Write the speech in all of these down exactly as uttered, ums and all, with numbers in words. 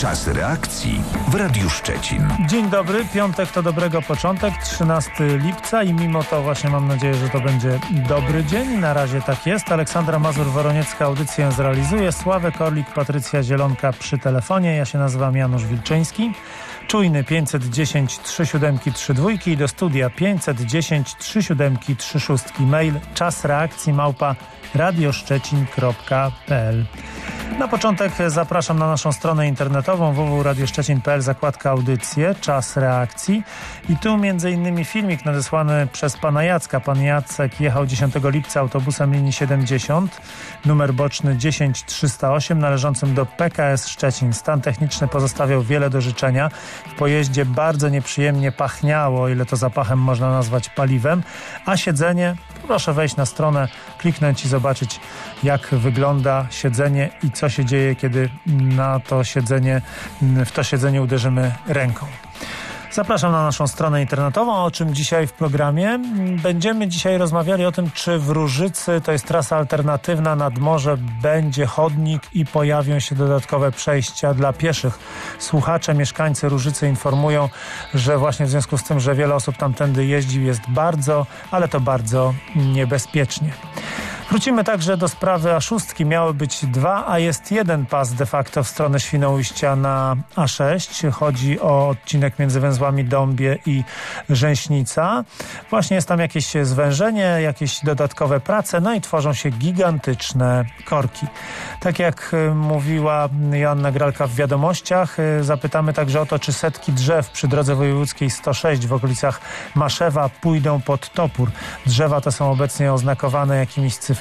Czas reakcji w Radiu Szczecin. Dzień dobry, piątek to dobrego początek, trzynastego lipca i mimo to właśnie mam nadzieję, że to będzie dobry dzień. Na razie tak jest. Aleksandra Mazur-Woroniecka audycję zrealizuje. Sławek Orlik, Patrycja Zielonka przy telefonie. Ja się nazywam Janusz Wilczyński. Czujny pięćset dziesięć trzy siedem trzy dwa i do studia pięćset dziesięć trzy siedem trzy sześć. Mail czas reakcji małpa radioszczecin kropka p l. Na początek zapraszam na naszą stronę internetową w w w kropka radioszczecin kropka p l, zakładka audycje, czas reakcji i tu między innymi filmik nadesłany przez pana Jacka. Pan Jacek jechał dziesiątego lipca autobusem linii siedemdziesiąt, numer boczny dziesięć trzysta osiem, należącym do P K S Szczecin. Stan techniczny pozostawiał wiele do życzenia. W pojeździe bardzo nieprzyjemnie pachniało, o ile to zapachem można nazwać paliwem, a siedzenie, proszę wejść na stronę, kliknąć i zobaczyć, jak wygląda siedzenie i co się dzieje, kiedy na to siedzenie, w to siedzenie uderzymy ręką. Zapraszam na naszą stronę internetową, o czym dzisiaj w programie. Będziemy dzisiaj rozmawiali o tym, czy w Różycy, to jest trasa alternatywna nad morze, będzie chodnik i pojawią się dodatkowe przejścia dla pieszych. Słuchacze, mieszkańcy Różycy informują, że właśnie w związku z tym, że wiele osób tamtędy jeździ, jest bardzo, ale to bardzo niebezpiecznie. Wrócimy także do sprawy A sześć. Miały być dwa, a jest jeden pas de facto w stronę Świnoujścia na A sześć. Chodzi o odcinek między węzłami Dąbie i Rzęśnica. Właśnie jest tam jakieś zwężenie, jakieś dodatkowe prace, no i tworzą się gigantyczne korki. Tak jak mówiła Joanna Gralka w Wiadomościach, zapytamy także o to, czy setki drzew przy drodze wojewódzkiej sto sześć w okolicach Maszewa pójdą pod topór. Drzewa te są obecnie oznakowane jakimiś cyframi.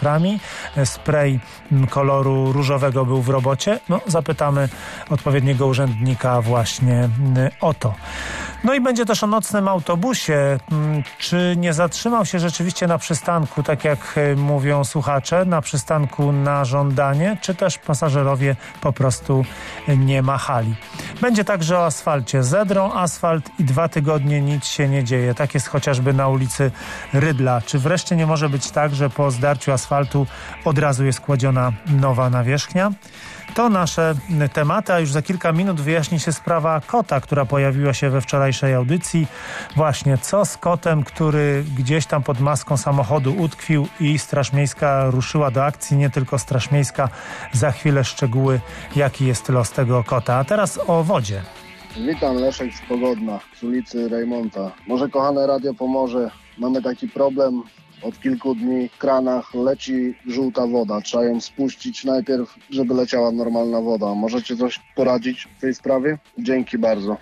Spray koloru różowego był w robocie. No, zapytamy odpowiedniego urzędnika właśnie o to. No i będzie też o nocnym autobusie. Czy nie zatrzymał się rzeczywiście na przystanku, tak jak mówią słuchacze, na przystanku na żądanie, czy też pasażerowie po prostu nie machali. Będzie także o asfalcie. Zedrą asfalt i dwa tygodnie nic się nie dzieje. Tak jest chociażby na ulicy Rydla. Czy wreszcie nie może być tak, że po zdarciu asfaltu od razu jest kładziona nowa nawierzchnia? To nasze tematy, a już za kilka minut wyjaśni się sprawa kota, która pojawiła się we wczorajszej audycji. Właśnie, co z kotem, który gdzieś tam pod maską samochodu utkwił i Straż Miejska ruszyła do akcji, nie tylko Straż Miejska. Za chwilę szczegóły, jaki jest los tego kota. A teraz o wodzie. Witam, Leszek z Pogodna, z ulicy Rejmonta. Może kochane radio pomoże, mamy taki problem. Od kilku dni w kranach leci żółta woda. Trzeba ją spuścić najpierw, żeby leciała normalna woda. Możecie coś poradzić w tej sprawie? Dzięki bardzo.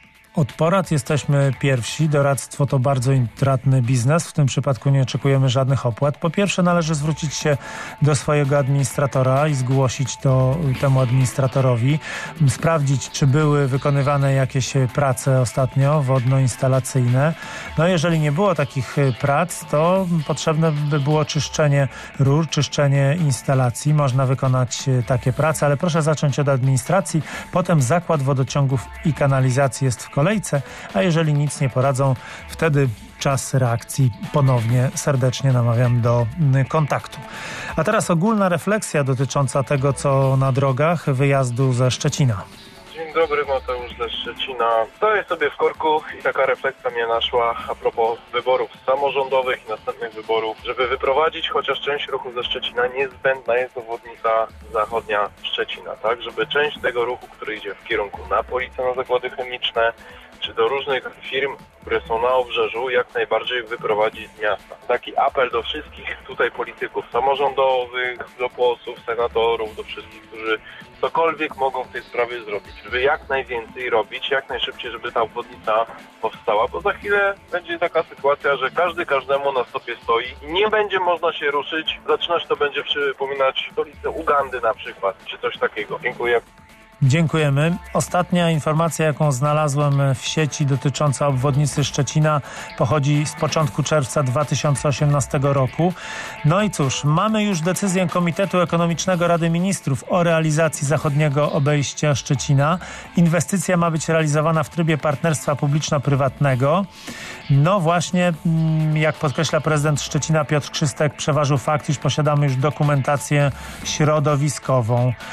Od porad jesteśmy pierwsi. Doradztwo to bardzo intratny biznes. W tym przypadku nie oczekujemy żadnych opłat. Po pierwsze, należy zwrócić się do swojego administratora i zgłosić to temu administratorowi. Sprawdzić, czy były wykonywane jakieś prace ostatnio wodno-instalacyjne. No jeżeli nie było takich prac, to potrzebne by było czyszczenie rur, czyszczenie instalacji. Można wykonać takie prace, ale proszę zacząć od administracji. Potem zakład wodociągów i kanalizacji jest w kolejce. Kolejce, a jeżeli nic nie poradzą, wtedy czas reakcji. Ponownie serdecznie namawiam do kontaktu. A teraz ogólna refleksja dotycząca tego, co na drogach wyjazdu ze Szczecina. Dzień dobry, Mateusz ze Szczecina. Stoję sobie w korku i taka refleksja mnie naszła a propos wyborów samorządowych i następnych wyborów. Żeby wyprowadzić chociaż część ruchu ze Szczecina, niezbędna jest obwodnica zachodnia Szczecina, tak? Żeby część tego ruchu, który idzie w kierunku na Policę, na zakłady chemiczne, czy do różnych firm, które są na obrzeżu, jak najbardziej wyprowadzić z miasta. Taki apel do wszystkich tutaj polityków samorządowych, do posłów, senatorów, do wszystkich, którzy cokolwiek mogą w tej sprawie zrobić, żeby jak najwięcej robić, jak najszybciej, żeby ta obwodnica powstała, bo za chwilę będzie taka sytuacja, że każdy każdemu na stopie stoi i nie będzie można się ruszyć. Zaczynać to będzie przypominać stolicę Ugandy na przykład, czy coś takiego. Dziękuję. Dziękujemy. Ostatnia informacja, jaką znalazłem w sieci dotycząca obwodnicy Szczecina, pochodzi z początku czerwca dwa tysiące osiemnastego roku. No i cóż, mamy już decyzję Komitetu Ekonomicznego Rady Ministrów o realizacji zachodniego obejścia Szczecina. Inwestycja ma być realizowana w trybie partnerstwa publiczno-prywatnego. No właśnie, jak podkreśla prezydent Szczecina Piotr Krzystek, przeważył fakt, iż posiadamy już dokumentację środowiskową.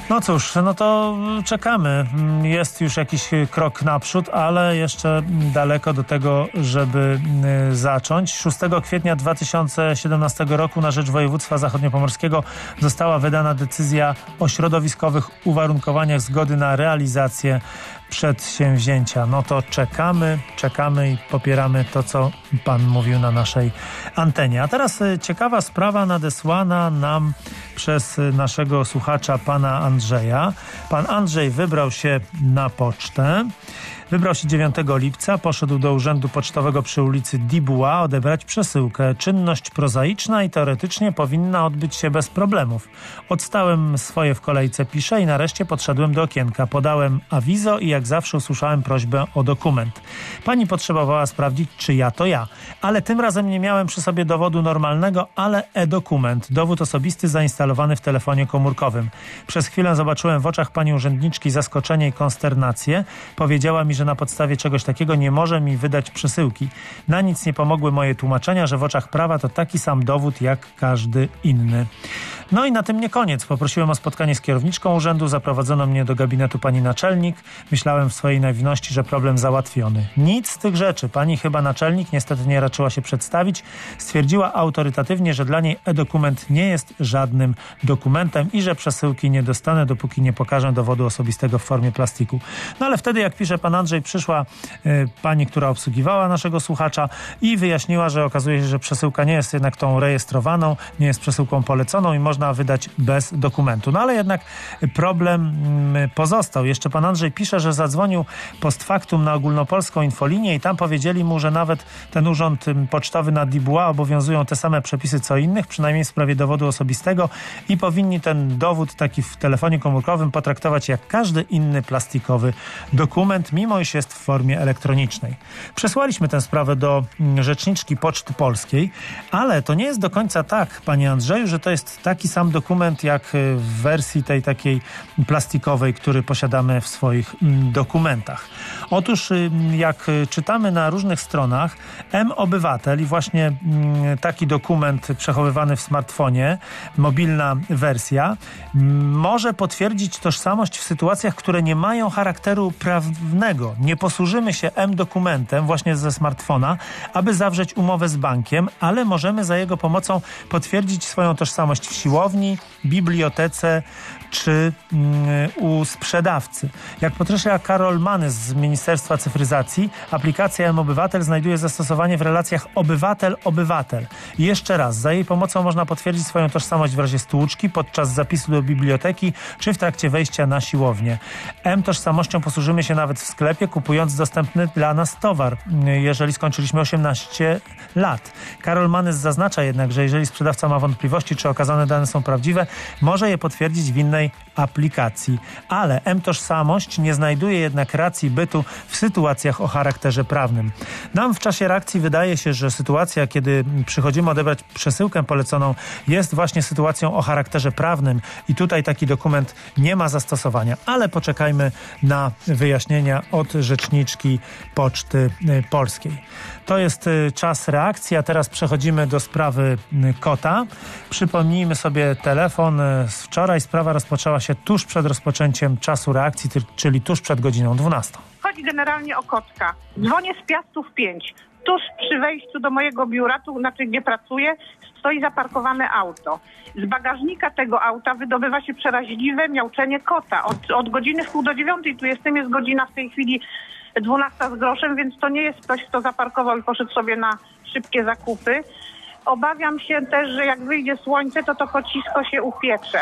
No cóż, no to czekamy. Jest już jakiś krok naprzód, ale jeszcze daleko do tego, żeby zacząć. szóstego kwietnia dwa tysiące siedemnastego roku na rzecz województwa zachodniopomorskiego została wydana decyzja o środowiskowych uwarunkowaniach zgody na realizację przedsięwzięcia. No to czekamy, czekamy i popieramy to, co pan mówił na naszej antenie. A teraz ciekawa sprawa nadesłana nam przez naszego słuchacza, pana Andrzeja. Pan Andrzej wybrał się na pocztę. Wybrał się dziewiątego lipca, poszedł do urzędu pocztowego przy ulicy Dubois odebrać przesyłkę. Czynność prozaiczna i teoretycznie powinna odbyć się bez problemów. Odstałem swoje w kolejce, piszę, i nareszcie podszedłem do okienka. Podałem awizo i jak zawsze usłyszałem prośbę o dokument. Pani potrzebowała sprawdzić, czy ja to ja. Ale tym razem nie miałem przy sobie dowodu normalnego, ale e-dokument. Dowód osobisty zainstalowany w telefonie komórkowym. Przez chwilę zobaczyłem w oczach pani urzędniczki zaskoczenie i konsternację. Powiedziała mi, że na podstawie czegoś takiego nie może mi wydać przesyłki. Na nic nie pomogły moje tłumaczenia, że w oczach prawa to taki sam dowód jak każdy inny. No i na tym nie koniec. Poprosiłem o spotkanie z kierowniczką urzędu, zaprowadzono mnie do gabinetu pani naczelnik. Myślałem w swojej naiwności, że problem załatwiony. Nic z tych rzeczy. Pani chyba naczelnik niestety nie raczyła się przedstawić. Stwierdziła autorytatywnie, że dla niej e-dokument nie jest żadnym dokumentem i że przesyłki nie dostanę, dopóki nie pokażę dowodu osobistego w formie plastiku. No ale wtedy, jak pisze pan Andrzej, przyszła y, pani, która obsługiwała naszego słuchacza i wyjaśniła, że okazuje się, że przesyłka nie jest jednak tą rejestrowaną, nie jest przesyłką poleconą i można wydać bez dokumentu. No ale jednak problem y, pozostał. Jeszcze pan Andrzej pisze, że zadzwonił post factum na ogólnopolską infolinię i tam powiedzieli mu, że nawet ten urząd y, pocztowy na Dubois obowiązują te same przepisy co innych, przynajmniej w sprawie dowodu osobistego, i powinni ten dowód taki w telefonie komórkowym potraktować jak każdy inny plastikowy dokument, mimo iż jest w formie elektronicznej. Przesłaliśmy tę sprawę do rzeczniczki Poczty Polskiej, ale to nie jest do końca tak, panie Andrzeju, że to jest taki sam dokument jak w wersji tej takiej plastikowej, który posiadamy w swoich dokumentach. Otóż jak czytamy na różnych stronach, M-Obywatel i właśnie taki dokument przechowywany w smartfonie, mobilna wersja, może potwierdzić tożsamość w sytuacjach, które nie mają charakteru prawnego. Nie posłużymy się M-dokumentem właśnie ze smartfona, aby zawrzeć umowę z bankiem, ale możemy za jego pomocą potwierdzić swoją tożsamość w siłowni, bibliotece czy mm, u sprzedawcy. Jak podkreśla Karol Manys z Ministerstwa Cyfryzacji, aplikacja M-Obywatel znajduje zastosowanie w relacjach obywatel-obywatel. I jeszcze raz, za jej pomocą można potwierdzić swoją tożsamość w razie stłuczki, podczas zapisu do biblioteki czy w trakcie wejścia na siłownię. M-tożsamością posłużymy się nawet w sklepie, kupując dostępny dla nas towar, jeżeli skończyliśmy osiemnaście lat. Karol Manys zaznacza jednak, że jeżeli sprzedawca ma wątpliwości, czy okazane dane są prawdziwe, może je potwierdzić w innej aplikacji. Ale M-tożsamość nie znajduje jednak racji bytu w sytuacjach o charakterze prawnym. Nam w czasie reakcji wydaje się, że sytuacja, kiedy przychodzimy odebrać przesyłkę poleconą, jest właśnie sytuacją o charakterze prawnym i tutaj taki dokument nie ma zastosowania. Ale poczekajmy na wyjaśnienia od rzeczniczki Poczty Polskiej. To jest czas reakcji, a teraz przechodzimy do sprawy kota. Przypomnijmy sobie telefon z wczoraj. Sprawa rozpoczęła się tuż przed rozpoczęciem czasu reakcji, czyli tuż przed godziną dwunastą. Chodzi generalnie o kotka. Dzwonię z Piastów pięć. Tuż przy wejściu do mojego biura, tu znaczy gdzie pracuję, stoi zaparkowane auto. Z bagażnika tego auta wydobywa się przeraźliwe miauczenie kota. Od, od godziny w pół do dziewiątej, tu jestem, jest godzina w tej chwili dwunasta z groszem, więc to nie jest ktoś, kto zaparkował i poszedł sobie na szybkie zakupy. Obawiam się też, że jak wyjdzie słońce, to to kocisko się upiecze.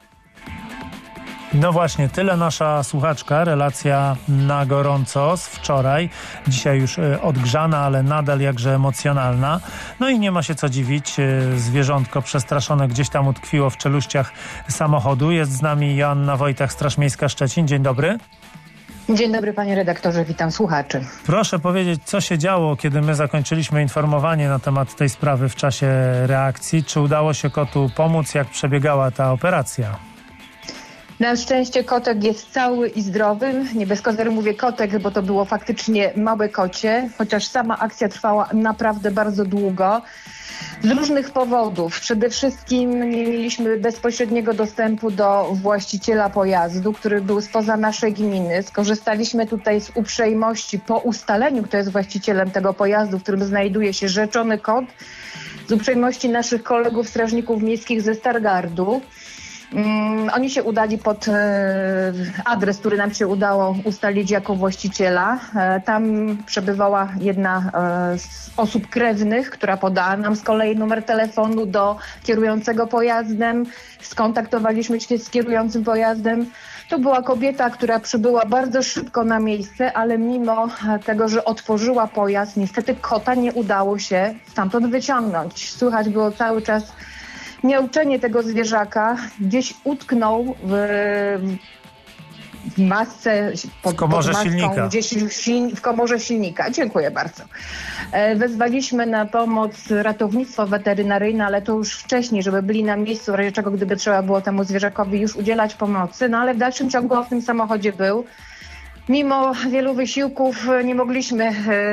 No właśnie, tyle nasza słuchaczka, relacja na gorąco z wczoraj, dzisiaj już odgrzana, ale nadal jakże emocjonalna. No i nie ma się co dziwić, zwierzątko przestraszone gdzieś tam utkwiło w czeluściach samochodu. Jest z nami Joanna Wojtach, Straż Miejska Szczecin. Dzień dobry. Dzień dobry, panie redaktorze, witam słuchaczy. Proszę powiedzieć, co się działo, kiedy my zakończyliśmy informowanie na temat tej sprawy w czasie reakcji? Czy udało się kotu pomóc? Jak przebiegała ta operacja? Na szczęście kotek jest cały i zdrowy. Nie bez kozery mówię kotek, bo to było faktycznie małe kocie, chociaż sama akcja trwała naprawdę bardzo długo. Z różnych powodów. Przede wszystkim nie mieliśmy bezpośredniego dostępu do właściciela pojazdu, który był spoza naszej gminy. Skorzystaliśmy tutaj z uprzejmości po ustaleniu, kto jest właścicielem tego pojazdu, w którym znajduje się rzeczony kot, z uprzejmości naszych kolegów strażników miejskich ze Stargardu. Um, oni się udali pod e, adres, który nam się udało ustalić jako właściciela. E, tam przebywała jedna e, z osób krewnych, która podała nam z kolei numer telefonu do kierującego pojazdem. Skontaktowaliśmy się z kierującym pojazdem. To była kobieta, która przybyła bardzo szybko na miejsce, ale mimo tego, że otworzyła pojazd, niestety kota nie udało się stamtąd wyciągnąć. Słychać było cały czas miauczenie tego zwierzaka, gdzieś utknął w, w masce, pod, w komorze pod maską, silnika. Gdzieś w, silni, w komorze silnika. Dziękuję bardzo. E, wezwaliśmy na pomoc ratownictwo weterynaryjne, ale to już wcześniej, żeby byli na miejscu, w razie czego gdyby trzeba było temu zwierzakowi już udzielać pomocy, no ale w dalszym ciągu on w tym samochodzie był. Mimo wielu wysiłków nie mogliśmy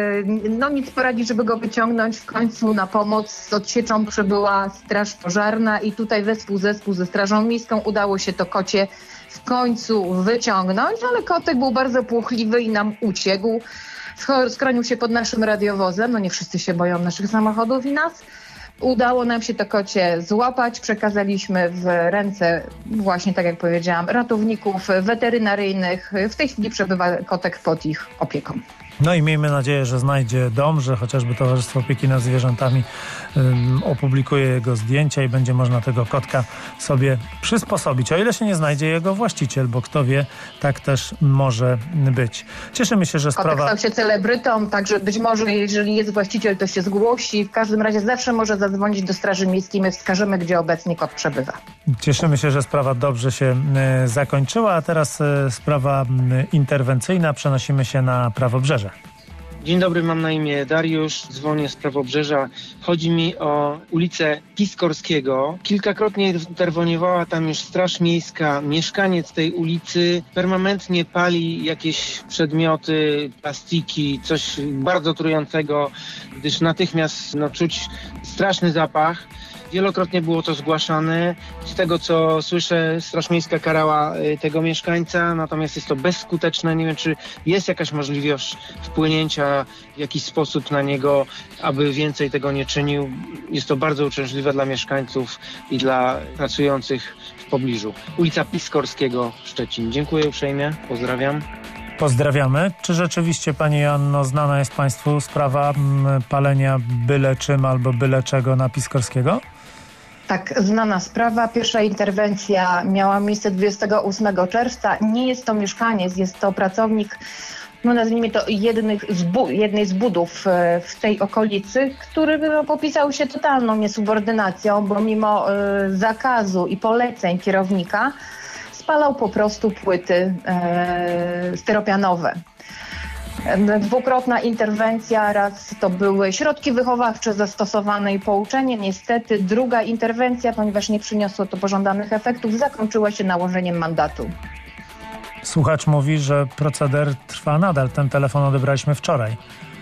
no, nic poradzić, żeby go wyciągnąć. W końcu na pomoc z odsieczą przybyła straż pożarna i tutaj wespół zespół ze strażą miejską udało się to kocie w końcu wyciągnąć, ale kotek był bardzo płochliwy i nam uciekł. Schronił się pod naszym radiowozem, no nie wszyscy się boją naszych samochodów i nas. Udało nam się to kocie złapać, przekazaliśmy w ręce, właśnie tak jak powiedziałam, ratowników weterynaryjnych. W tej chwili przebywa kotek pod ich opieką. No i miejmy nadzieję, że znajdzie dom, że chociażby Towarzystwo Opieki nad Zwierzętami um, opublikuje jego zdjęcia i będzie można tego kotka sobie przysposobić. O ile się nie znajdzie jego właściciel, bo kto wie, tak też może być. Cieszymy się, że kotek sprawa... stał się celebrytą, także być może jeżeli jest właściciel, to się zgłosi. W każdym razie zawsze może zadzwonić do Straży Miejskiej, my wskażemy, gdzie obecnie kot przebywa. Cieszymy się, że sprawa dobrze się e, zakończyła, a teraz e, sprawa e, interwencyjna. Przenosimy się na Prawobrzeże. Dzień dobry, mam na imię Dariusz, dzwonię z Prawobrzeża. Chodzi mi o ulicę Piskorskiego. Kilkakrotnie interweniowała tam już Straż Miejska. Mieszkaniec tej ulicy permanentnie pali jakieś przedmioty, plastiki, coś bardzo trującego, gdyż natychmiast no, czuć straszny zapach. Wielokrotnie było to zgłaszane. Z tego, co słyszę, Straż Miejska karała tego mieszkańca, natomiast jest to bezskuteczne. Nie wiem, czy jest jakaś możliwość wpłynięcia w jakiś sposób na niego, aby więcej tego nie czynił. Jest to bardzo uciążliwe dla mieszkańców i dla pracujących w pobliżu. Ulica Piskorskiego, Szczecin. Dziękuję uprzejmie, pozdrawiam. Pozdrawiamy. Czy rzeczywiście, pani Joanno, znana jest państwu sprawa m, palenia byle czym albo byle czego na Piskorskiego? Tak, znana sprawa. Pierwsza interwencja miała miejsce dwudziestego ósmego czerwca. Nie jest to mieszkaniec, jest to pracownik, no nazwijmy to jednych z bu- jednej z budów w tej okolicy, który no, popisał się totalną niesubordynacją, bo mimo y, zakazu i poleceń kierownika spalał po prostu płyty y, styropianowe. Dwukrotna interwencja, raz to były środki wychowawcze zastosowane i pouczenie. Niestety druga interwencja, ponieważ nie przyniosło to pożądanych efektów, zakończyła się nałożeniem mandatu. Słuchacz mówi, że proceder trwa nadal. Ten telefon odebraliśmy wczoraj.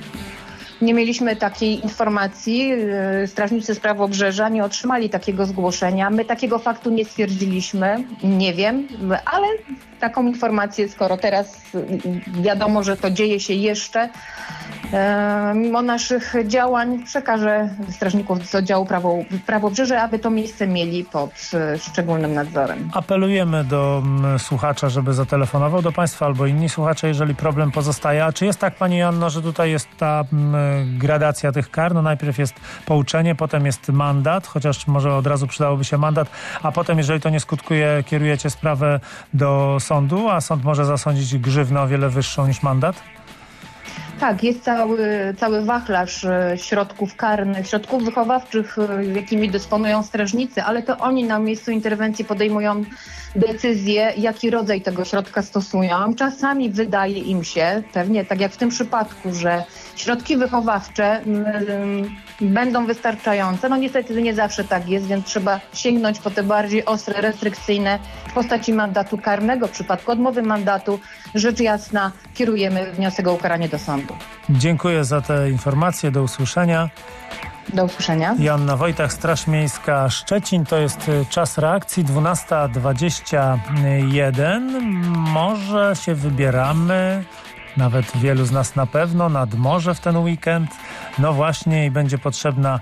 Nie mieliśmy takiej informacji. Strażnicy z Prawobrzeża nie otrzymali takiego zgłoszenia. My takiego faktu nie stwierdziliśmy. Nie wiem, ale taką informację, skoro teraz wiadomo, że to dzieje się jeszcze, mimo naszych działań przekażę strażników z oddziału Prawo, Prawobrzeże, aby to miejsce mieli pod szczególnym nadzorem. Apelujemy do m, słuchacza, żeby zatelefonował do państwa albo inni słuchacze, jeżeli problem pozostaje. A czy jest tak, pani Joanno, że tutaj jest ta m, gradacja tych kar? No najpierw jest pouczenie, potem jest mandat, chociaż może od razu przydałoby się mandat, a potem, jeżeli to nie skutkuje, kierujecie sprawę do sądu, a sąd może zasądzić grzywnę o wiele wyższą niż mandat? Tak, jest cały, cały wachlarz środków karnych, środków wychowawczych, jakimi dysponują strażnicy, ale to oni na miejscu interwencji podejmują decyzję, jaki rodzaj tego środka stosują. Czasami wydaje im się, pewnie tak jak w tym przypadku, że środki wychowawcze mm, będą wystarczające. No niestety nie zawsze tak jest, więc trzeba sięgnąć po te bardziej ostre, restrykcyjne w postaci mandatu karnego. W przypadku odmowy mandatu, rzecz jasna, kierujemy wniosek o ukaranie do sądu. Dziękuję za te informacje. Do usłyszenia. Do usłyszenia. Joanna Wojtach, Straż Miejska Szczecin. To jest czas reakcji, dwunasta dwadzieścia jeden. Może się wybieramy, nawet wielu z nas na pewno, nad morze w ten weekend. No właśnie i będzie potrzebna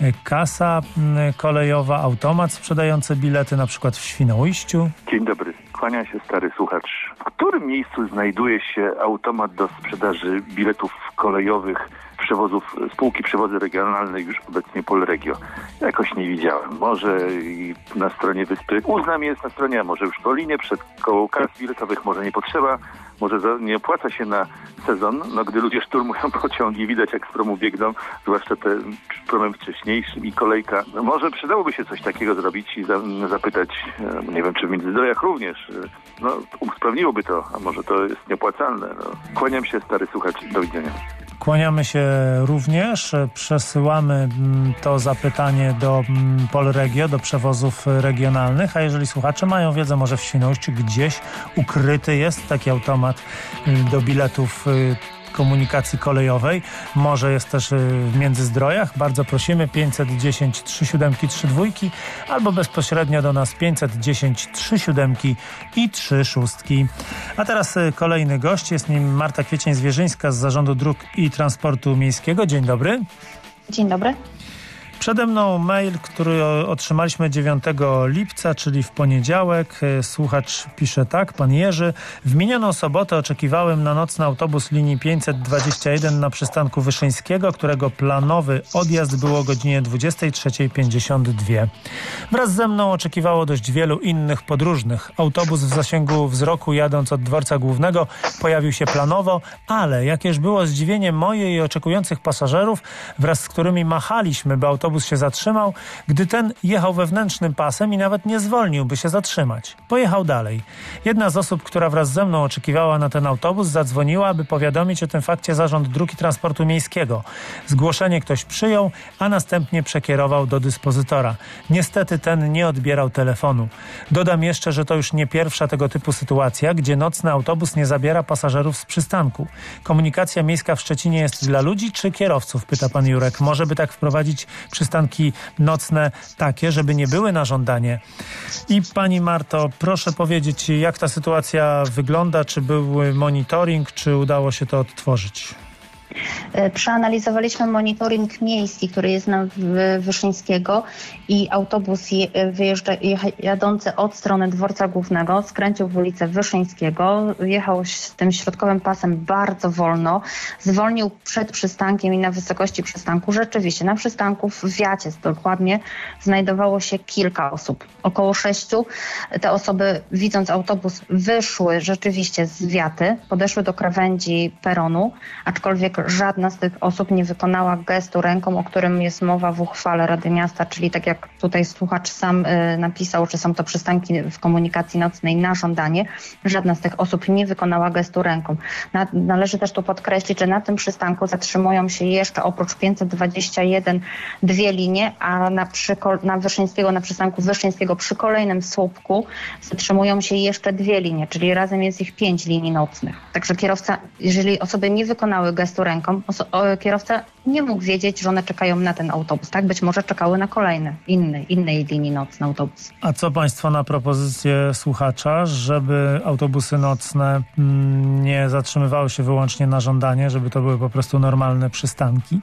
kasa kolejowa, automat sprzedający bilety, na przykład w Świnoujściu. Dzień dobry, kłania się stary słuchacz. W którym miejscu znajduje się automat do sprzedaży biletów kolejowych przewozów, spółki przewozy regionalne, już obecnie Polregio? Jakoś nie widziałem. Może i na stronie wyspy Uznam jest na stronie, a może już w Dolinie, przed koło kas biletowych, może nie potrzeba, może za, nie opłaca się na sezon, no gdy ludzie szturmują pociągi, widać jak z promu biegną, zwłaszcza te promem wcześniejszym i kolejka. No może przydałoby się coś takiego zrobić i za, zapytać, nie wiem, czy w Międzyzdrojach również, no usprawniłoby to, a może to jest nieopłacalne. No. Kłaniam się, stary słuchacz, do widzenia. Kłaniamy się również. Przesyłamy to zapytanie do Polregio, do przewozów regionalnych, a jeżeli słuchacze mają wiedzę, może w Świnoujściu gdzieś ukryty jest taki automat do biletów komunikacji kolejowej, może jest też w Międzyzdrojach. Bardzo prosimy, pięćset dziesięć trzy siedem trzy dwa albo bezpośrednio do nas pięćset dziesięć trzy siedem i trzy sześć. A teraz kolejny gość, jest nim Marta Kwiecień-Zwierzyńska z Zarządu Dróg i Transportu Miejskiego. Dzień dobry. Dzień dobry. Przede mną mail, który otrzymaliśmy dziewiątego lipca, czyli w poniedziałek. Słuchacz pisze tak, pan Jerzy. W minioną sobotę oczekiwałem na nocny autobus linii pięćset dwadzieścia jeden na przystanku Wyszyńskiego, którego planowy odjazd było o godzinie dwudziestej trzeciej pięćdziesiąt dwa. Wraz ze mną oczekiwało dość wielu innych podróżnych. Autobus w zasięgu wzroku jadąc od dworca głównego pojawił się planowo, ale jakież było zdziwienie moje i oczekujących pasażerów, wraz z którymi machaliśmy, by autobus się zatrzymał, gdy ten jechał wewnętrznym pasem i nawet nie zwolnił, by się zatrzymać. Pojechał dalej. Jedna z osób, która wraz ze mną oczekiwała na ten autobus, zadzwoniła, aby powiadomić o tym fakcie Zarząd Dróg i Transportu Miejskiego. Zgłoszenie ktoś przyjął, a następnie przekierował do dyspozytora. Niestety ten nie odbierał telefonu. Dodam jeszcze, że to już nie pierwsza tego typu sytuacja, gdzie nocny autobus nie zabiera pasażerów z przystanku. Komunikacja miejska w Szczecinie jest dla ludzi czy kierowców? Pyta pan Jurek. Może by tak wprowadzić przystanki nocne takie, żeby nie były na żądanie. I pani Marto, proszę powiedzieć, jak ta sytuacja wygląda? Czy był monitoring, czy udało się to odtworzyć? Przeanalizowaliśmy monitoring miejski, który jest na Wyszyńskiego i autobus je, wyjeżdża, jadący od strony dworca głównego skręcił w ulicę Wyszyńskiego, jechał tym środkowym pasem bardzo wolno, zwolnił przed przystankiem i na wysokości przystanku. Rzeczywiście na przystanku w Wiacie dokładnie znajdowało się kilka osób, około sześciu. Te osoby, widząc autobus, wyszły rzeczywiście z Wiaty, podeszły do krawędzi peronu, aczkolwiek żadna z tych osób nie wykonała gestu ręką, o którym jest mowa w uchwale Rady Miasta, czyli tak jak tutaj słuchacz sam y, napisał, że są to przystanki w komunikacji nocnej na żądanie. Żadna z tych osób nie wykonała gestu ręką. Na, należy też tu podkreślić, że na tym przystanku zatrzymują się jeszcze oprócz pięćset dwadzieścia jeden dwie linie, a na, przyko- na Wyszyńskiego, na przystanku Wyszyńskiego przy kolejnym słupku zatrzymują się jeszcze dwie linie, czyli razem jest ich pięć linii nocnych. Także kierowca, jeżeli osoby nie wykonały gestu ręką, oso- kierowca nie mógł wiedzieć, że one czekają na ten autobus. Tak, być może czekały na kolejny, inny, innej linii nocny autobus. A co państwo na propozycję słuchacza, żeby autobusy nocne mm, nie zatrzymywały się wyłącznie na żądanie, żeby to były po prostu normalne przystanki?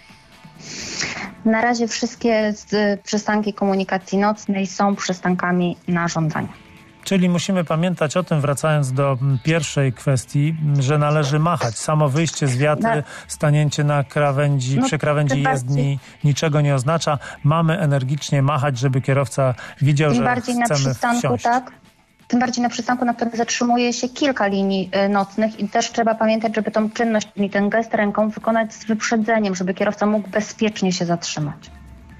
Na razie wszystkie z, przystanki komunikacji nocnej są przystankami na żądanie. Czyli musimy pamiętać o tym, wracając do pierwszej kwestii, że należy machać. Samo wyjście z wiaty, na... stanięcie na krawędzi, no, przy krawędzi jezdni niczego nie oznacza. Mamy energicznie machać, żeby kierowca widział, Tym że bardziej chcemy na przystanku, wsiąść. Tak? Tym bardziej na przystanku, na którym zatrzymuje się kilka linii y, nocnych i też trzeba pamiętać, żeby tą czynność i ten gest ręką wykonać z wyprzedzeniem, żeby kierowca mógł bezpiecznie się zatrzymać.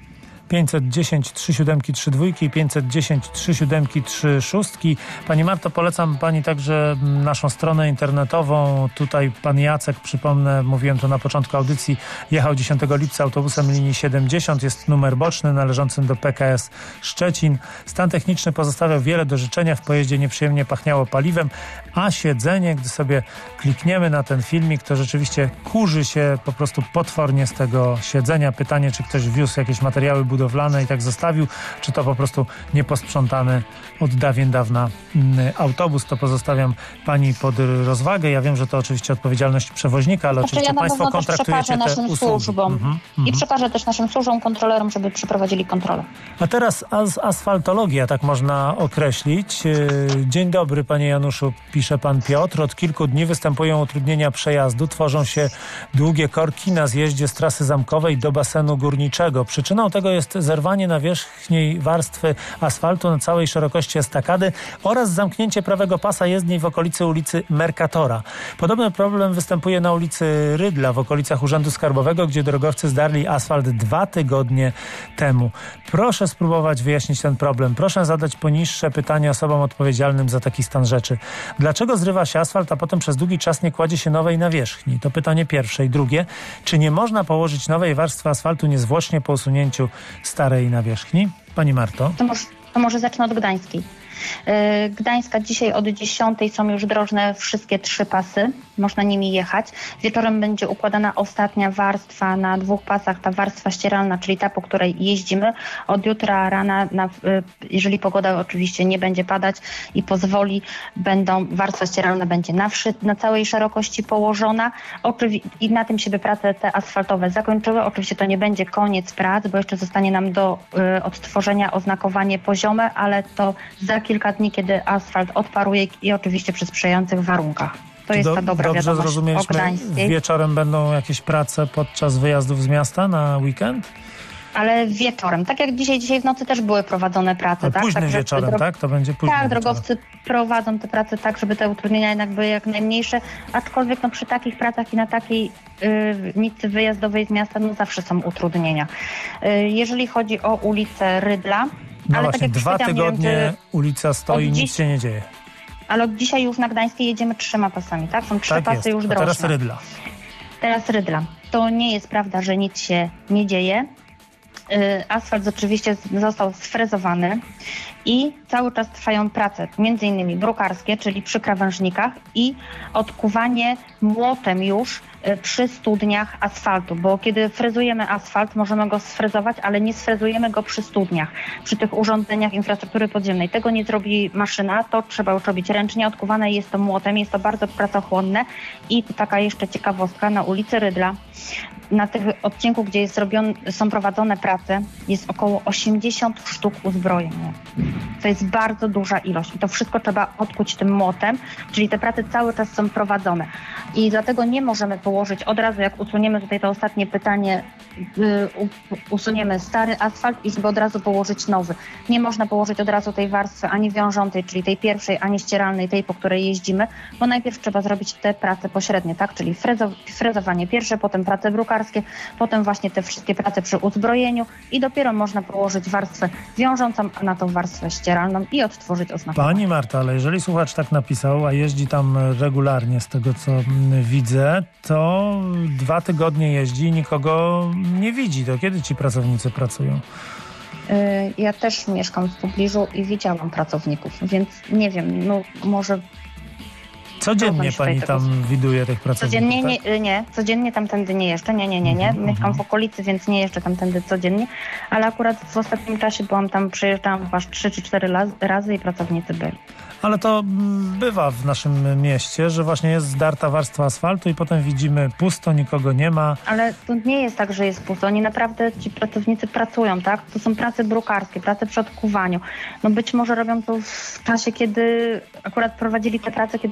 pięćset dziesięć trzy siedem trzy dwa i pięćset dziesięć trzy siedem trzy sześć. Pani Marto, polecam Pani także naszą stronę internetową. Tutaj Pan Jacek, przypomnę, mówiłem to na początku audycji, jechał dziesiątego lipca autobusem linii siedemdziesiąt. Jest numer boczny należącym do P K S Szczecin. Stan techniczny pozostawiał wiele do życzenia. W pojeździe nieprzyjemnie pachniało paliwem, a siedzenie, gdy sobie klikniemy na ten filmik, to rzeczywiście kurzy się po prostu potwornie z tego siedzenia. Pytanie, czy ktoś wiózł jakieś materiały budowlane i tak zostawił, czy to po prostu nieposprzątany od dawien dawna autobus. To pozostawiam Pani pod rozwagę. Ja wiem, że to oczywiście odpowiedzialność przewoźnika, ale znaczy, oczywiście ja Państwo kontraktujecie te naszym usługi. służbom mhm, i mhm. przekażę też naszym służbom, kontrolerom, żeby przeprowadzili kontrolę. A teraz as- asfaltologia, tak można określić. Dzień dobry, Panie Januszu, pisze Pan Piotr. Od kilku dni występują utrudnienia przejazdu. Tworzą się długie korki na zjeździe z trasy zamkowej do basenu górniczego. Przyczyną tego jest zerwanie nawierzchniej warstwy asfaltu na całej szerokości estakady oraz zamknięcie prawego pasa jezdni w okolicy ulicy Mercatora. Podobny problem występuje na ulicy Rydla w okolicach Urzędu Skarbowego, gdzie drogowcy zdarli asfalt dwa tygodnie temu. Proszę spróbować wyjaśnić ten problem. Proszę zadać poniższe pytanie osobom odpowiedzialnym za taki stan rzeczy. Dlaczego zrywa się asfalt, a potem przez długi czas nie kładzie się nowej nawierzchni? To pytanie pierwsze. I drugie, czy nie można położyć nowej warstwy asfaltu niezwłocznie po usunięciu starej nawierzchni? Pani Marto? To może, to może zacznę od Gdańskiej. Gdańska dzisiaj od dziesiątej są już drożne wszystkie trzy pasy. Można nimi jechać. Wieczorem będzie układana ostatnia warstwa na dwóch pasach, ta warstwa ścieralna, czyli ta, po której jeździmy. Od jutra rana, na, jeżeli pogoda oczywiście nie będzie padać i pozwoli, będą, warstwa ścieralna będzie na, wszy, na całej szerokości położona. Oczywi- I na tym się by prace te asfaltowe zakończyły. Oczywiście to nie będzie koniec prac, bo jeszcze zostanie nam do y, odtworzenia oznakowanie poziome, ale to za kilka dni, kiedy asfalt odparuje i oczywiście przy sprzyjających warunkach. To jest Do, ta dobra dobrze wiadomość o zrozumieliśmy, Gdańskiej. wieczorem będą jakieś prace podczas wyjazdów z miasta na weekend? Ale wieczorem. Tak jak dzisiaj, dzisiaj w nocy też były prowadzone prace. Tak? Późnym tak, wieczorem, dro- tak? To będzie późnym Tak, wieczorem. drogowcy prowadzą te prace tak, żeby te utrudnienia jednak były jak najmniejsze, aczkolwiek no, przy takich pracach i na takiej y, nicy wyjazdowej z miasta no, zawsze są utrudnienia. Y, jeżeli chodzi o ulicę Rydla, No ale właśnie, tak jak dwa powiedziałam, tygodnie nie wiem, czy ulica stoi, od nic dziś- się nie dzieje. ale od dzisiaj już na Gdańskiej jedziemy trzema pasami, tak? Są trzy Tak pasy jest. już A drożne. teraz Rydla. Teraz Rydla. To nie jest prawda, że nic się nie dzieje. Asfalt oczywiście został sfrezowany i cały czas trwają prace, między innymi brukarskie, czyli przy krawężnikach i odkuwanie młotem już przy studniach asfaltu, bo kiedy frezujemy asfalt, możemy go sfrezować, ale nie sfrezujemy go przy studniach, przy tych urządzeniach infrastruktury podziemnej. Tego nie zrobi maszyna, to trzeba już robić ręcznie, odkuwane jest to młotem, jest to bardzo pracochłonne i taka jeszcze ciekawostka, na ulicy Rydla, na tych odcinku, gdzie jest robione, są prowadzone prace, jest około osiemdziesiąt sztuk uzbrojeń. To jest bardzo duża ilość i to wszystko trzeba odkuć tym młotem, czyli te prace cały czas są prowadzone. I dlatego nie możemy położyć od razu, jak usuniemy tutaj to ostatnie pytanie, yy, usuniemy stary asfalt i żeby od razu położyć nowy. Nie można położyć od razu tej warstwy ani wiążącej, czyli tej pierwszej, ani ścieralnej, tej, po której jeździmy, bo najpierw trzeba zrobić te prace pośrednie, tak? Czyli frezo, frezowanie pierwsze, potem prace brukarskie, potem właśnie te wszystkie prace przy uzbrojeniu i dopiero można położyć warstwę wiążącą, a na tą warstwę ścieralną i odtworzyć oznakowanie. Pani Marta, ale jeżeli słuchacz tak napisał, a jeździ tam regularnie z tego, co widzę, to dwa tygodnie jeździ i nikogo nie widzi. To kiedy ci pracownicy pracują? Ja też mieszkam w pobliżu i widziałam pracowników, więc nie wiem, no może... Codziennie pani tam widuje tych pracowników, Codziennie tak? nie, nie, codziennie tamtędy nie jeżdżę, nie, nie, nie, nie. Mhm, Mieszkam mhm. w okolicy, więc nie jeżdżę tamtędy codziennie, ale akurat w ostatnim czasie byłam tam, przyjeżdżałam chyba trzy czy cztery razy i pracownicy byli. Ale to bywa w naszym mieście, że właśnie jest zdarta warstwa asfaltu i potem widzimy pusto, nikogo nie ma. Ale to nie jest tak, że jest pusto. Oni naprawdę, ci pracownicy pracują, tak? To są prace brukarskie, prace przy odkuwaniu. No być może robią to w czasie, kiedy akurat prowadzili te prace, kiedy ten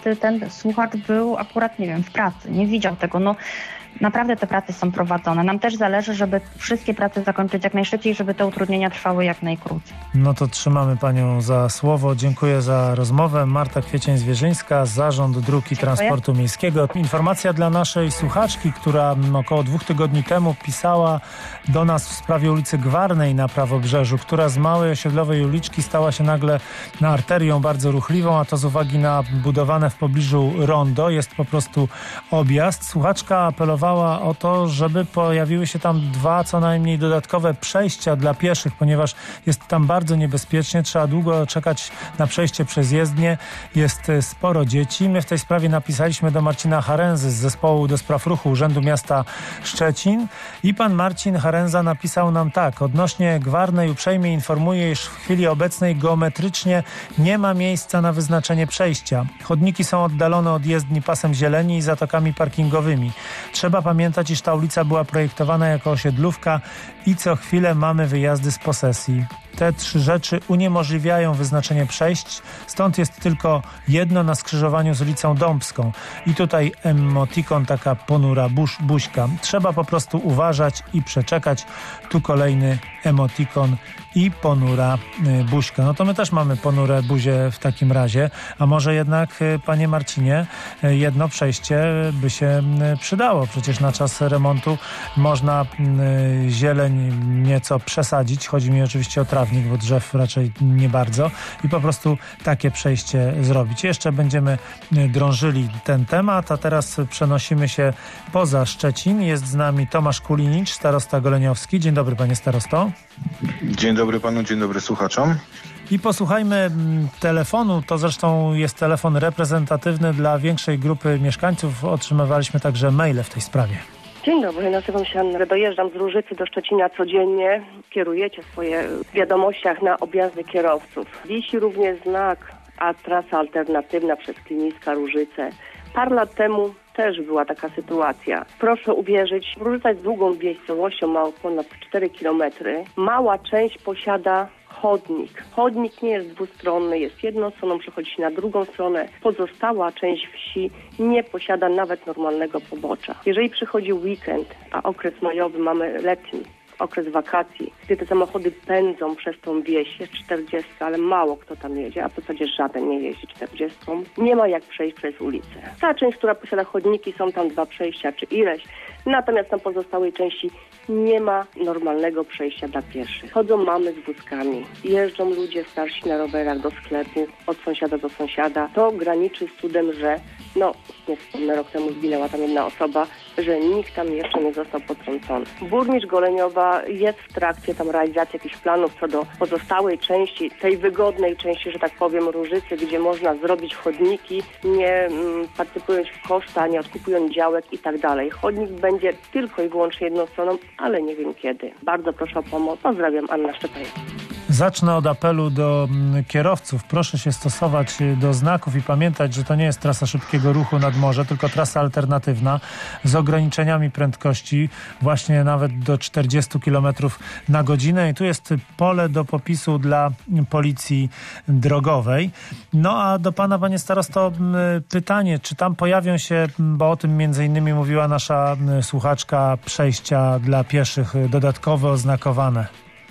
słuchacz był akurat, nie wiem, w pracy, nie widział tego. No naprawdę te prace są prowadzone. Nam też zależy, żeby wszystkie prace zakończyć jak najszybciej, żeby te utrudnienia trwały jak najkrócej. No to trzymamy panią za słowo. Dziękuję za rozmowę. Marta Kwiecień-Zwierzyńska, Zarząd Dróg i Transportu Miejskiego. Informacja dla naszej słuchaczki, która około dwóch tygodni temu pisała do nas w sprawie ulicy Gwarnej na Prawobrzeżu, która z małej osiedlowej uliczki stała się nagle na arterią bardzo ruchliwą, a to z uwagi na budowane w pobliżu rondo. Jest po prostu objazd. Słuchaczka apelowała o to, żeby pojawiły się tam dwa co najmniej dodatkowe przejścia dla pieszych, ponieważ jest tam bardzo niebezpiecznie, trzeba długo czekać na przejście przez jezdnię, jest sporo dzieci. My w tej sprawie napisaliśmy do Marcina Harenzy z Zespołu do Spraw Ruchu Urzędu Miasta Szczecin i pan Marcin Harenza napisał nam tak: odnośnie Gwarnej uprzejmie informuję, iż w chwili obecnej geometrycznie nie ma miejsca na wyznaczenie przejścia. Chodniki są oddalone od jezdni pasem zieleni i zatokami parkingowymi. Trzeba pamiętać, iż ta ulica była projektowana jako osiedlówka i co chwilę mamy wyjazdy z posesji. Te trzy rzeczy uniemożliwiają wyznaczenie przejść, stąd jest tylko jedno na skrzyżowaniu z ulicą Dąbską. I tutaj emotikon, taka ponura buź, buźka. Trzeba po prostu uważać i przeczekać. Tu kolejny emotikon i ponura y, buźka. No to my też mamy ponure buzie w takim razie. A może jednak, y, panie Marcinie, y, jedno przejście by się y, przydało. Przecież na czas remontu można y, zieleń nieco przesadzić. Chodzi mi oczywiście o trawnik, bo drzew raczej nie bardzo. I po prostu takie przejście zrobić. Jeszcze będziemy y, drążyli ten temat, a teraz przenosimy się poza Szczecin. Jest z nami Tomasz Kulinicz, starosta goleniowski. Dzień dobry, panie starosto. Dzień dobry panu, dzień dobry słuchaczom. I posłuchajmy telefonu, to zresztą jest telefon reprezentatywny dla większej grupy mieszkańców. Otrzymywaliśmy także maile w tej sprawie. Dzień dobry, nazywam się Anna. Dojeżdżam z Różycy do Szczecina codziennie. Kierujecie swoje wiadomościach na objazdy kierowców. Wisi również znak, a trasa alternatywna przez Kliniska Różyce. Parę lat temu też była taka sytuacja. Proszę uwierzyć, Różyca jest długą miejscowością, ma ponad cztery kilometry. Mała część posiada chodnik. Chodnik nie jest dwustronny, jest jedną stroną, przechodzi się na drugą stronę. Pozostała część wsi nie posiada nawet normalnego pobocza. Jeżeli przychodzi weekend, a okres majowy mamy letni, okres wakacji, gdy te samochody pędzą przez tą wieś, jest czterdziestka, ale mało kto tam jedzie, a w zasadzie żaden nie jeździ czterdziestką. Nie ma jak przejść przez ulicę. Ta część, która posiada chodniki, są tam dwa przejścia czy ileś, natomiast na pozostałej części nie ma normalnego przejścia dla pieszych. Chodzą mamy z wózkami, jeżdżą ludzie starsi na rowerach do sklepu, od sąsiada do sąsiada. To graniczy z cudem, że no, nie wspomnę, rok temu zginęła tam jedna osoba, że nikt tam jeszcze nie został potrącony. Burmistrz Goleniowa jest w trakcie tam realizacji jakichś planów co do pozostałej części, tej wygodnej części, że tak powiem, Różycy, gdzie można zrobić chodniki, nie mm, partycypując w koszta, nie odkupując działek i tak dalej. Chodnik będzie tylko i wyłącznie jedną stroną, ale nie wiem kiedy. Bardzo proszę o pomoc. Pozdrawiam, Anna Szczepańska. Zacznę od apelu do kierowców. Proszę się stosować do znaków i pamiętać, że to nie jest trasa szybkiego ruchu nad morze, tylko trasa alternatywna z ograniczeniami prędkości, właśnie nawet do czterdziestu kilometrów na godzinę. I tu jest pole do popisu dla policji drogowej. No a do pana, panie starosto, pytanie, czy tam pojawią się, bo o tym między innymi mówiła nasza słuchaczka, przejścia dla pieszych dodatkowo oznakowane?